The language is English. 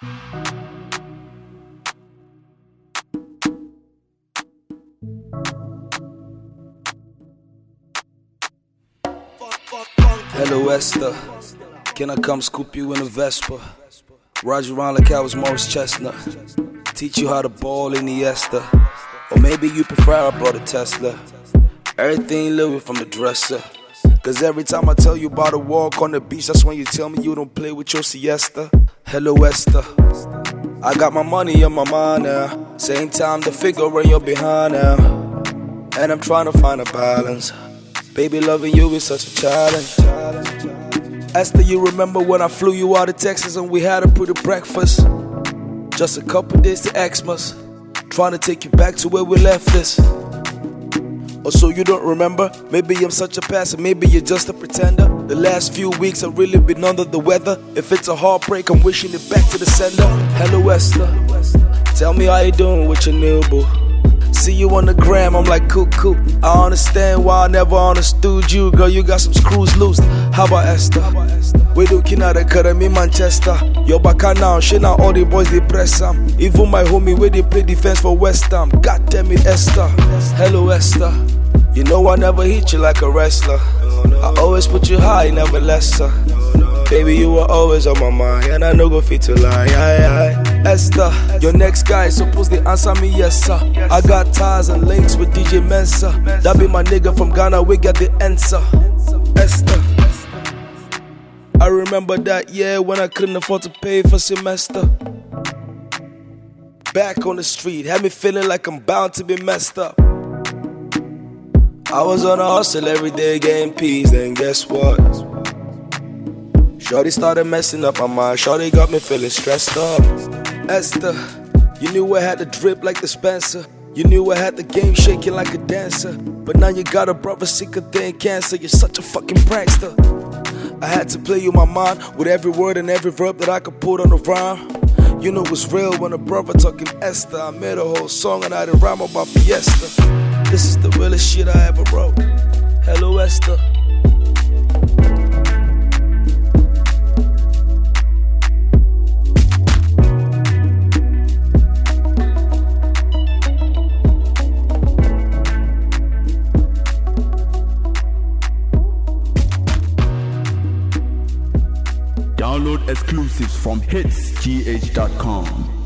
Hello Esther, can I come scoop you in a Vespa? Ride you around like I was Morris Chestnut. Teach you how to ball in the Esther. Or maybe you prefer I brought a Tesla. Everything living from the dresser. Cause every time I tell you about a walk on the beach, that's when you tell me you don't play with your siesta. Hello Esther, I got my money on my mind now. Same time the figure in your behind now. And I'm trying to find a balance. Baby, loving you is such a challenge. Esther, you remember when I flew you out of Texas and we had a pretty breakfast? Just a couple days to Xmas, trying to take you back to where we left this. Or so you don't remember? Maybe I'm such a passer, maybe you're just a pretender. The last few weeks I've really been under the weather. If it's a heartbreak, I'm wishing it back to the sender. Hello Esther, tell me how you doing with your new boo. See you on the gram, I'm like cool. I understand why I never understood you. Girl, you got some screws loose. How about Esther? We looking at Academy Manchester. You're back now, shit now all the boys they press am. Even my homie where they play defense for West Ham. God damn it Esther. Hello Esther, you know I never hit you like a wrestler. I always put you high, never lesser. Baby, you were always on my mind, and I know go fit to lie. Esther, your next guy is supposed to answer me yes sir. I got ties and links with DJ Mensa. That be my nigga from Ghana, we got the answer. Esther, I remember that year when I couldn't afford to pay for semester. Back on the street, had me feeling like I'm bound to be messed up. I was on a hustle every day getting peas, then guess what? Shorty started messing up my mind, Shorty got me feeling stressed up. Esther, you knew I had the drip like the Spencer. You knew I had the game shaking like a dancer. But now you got a brother sicker than cancer. You're such a fucking prankster. I had to play you my mind with every word and every verb that I could put on the rhyme. You know it's real when a brother talking Esther. I made a whole song and I had a rhyme about Fiesta. This is the realest shit I ever wrote. Hello Esther. Download exclusives from hitsgh.com.